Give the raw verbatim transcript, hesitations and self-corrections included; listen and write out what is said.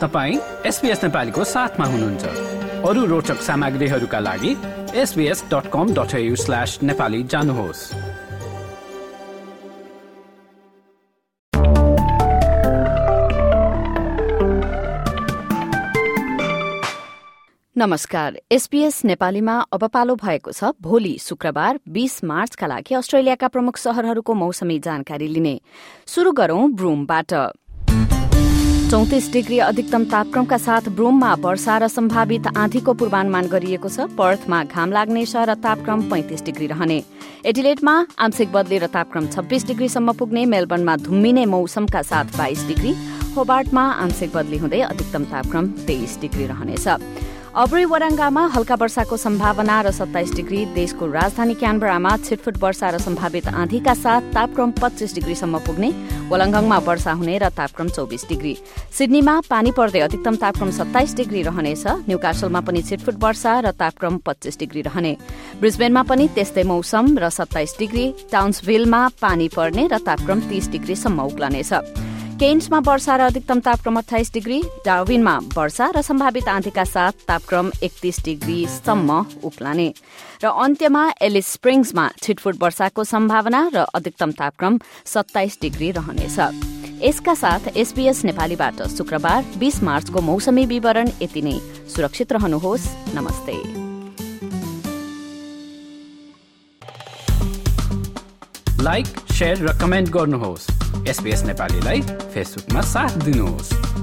तपाईं एसबीएस नेपालीको साथमा हुनुहुन्छ। अरू रोचक सामग्रीहरूका लागि S B S dot com dot A U slash Nepali जानुहोस्। नमस्कार, एसबीएस नेपालीमा अब पालो भएको छ भोलि शुक्रबार बीस मार्चका लागि अस्ट्रेलियाका प्रमुख शहरहरूको मौसमी जानकारी लिने। शुरू गरौं ब्रुमबाट। चौतिस डिग्री अधिकतम तापक्रमका साथ ब्रुममा वर्षा र सम्भावित आँधीको पूर्वानुमान गरिएको छ। पर्थमा घाम लाग्ने र तापक्रम पैंतिस डिग्री रहने। एडिलेडमा आंशिक बदली र तापक्रम छब्बीस डिग्रीसम्म पुग्ने। मेलबर्नमा धुम्मिने मौसमका साथ बाइस डिग्री। होबार्टमा आंशिक बदली हुँदै अधिकतम तापक्रम तेइस डिग्री रहनेछ। अब्री वराङ्गामा हल्का वर्षाको सम्भावना र सत्ताइस डिग्री। देशको राजधानी क्यानबरामा छिटफुट वर्षा र सम्भावित आँधीका साथ तापक्रम पच्चीस डिग्रीसम्म पुग्ने। वोलङ्गङमा वर्षा हुने र तापक्रम चौबिस डिग्री। सिडनीमा पानी पर्दै अधिकतम तापक्रम सत्ताइस डिग्री रहनेछ। न्यूकासलमा पनि छिटफुट वर्षा र तापक्रम पच्चीस डिग्री रहने। ब्रिस्बेनमा पनि त्यस्तै मौसम र सत्ताइस डिग्री। टाउन्सभिलमा पानी पर्ने र तापक्रम तीस डिग्रीसम्म उक्लनेछ। केन्समा वर्षा र अधिकतम तापक्रम अठाइस डिग्री। डार्विनमा वर्षा र सम्भावित आँधीका साथ तापक्रम एकतीस डिग्रीसम्म उक्लने। र अन्त्यमा एलिस स्प्रिङ्समा छिटफुट वर्षाको सम्भावना र अधिकतम तापक्रम सत्ताइस डिग्री रहनेछ। यसका साथ एसबीएस नेपालीबाट शुक्रबार बीस मार्चको मौसमी विवरण यति नै। सुरक्षित रहनुहोस्। नमस्ते। लाइक, शेयर र कमेन्ट गर्नुहोस्। एसबीएस नेपालीलाई फेसबुकमा साथ दिनुहोस्।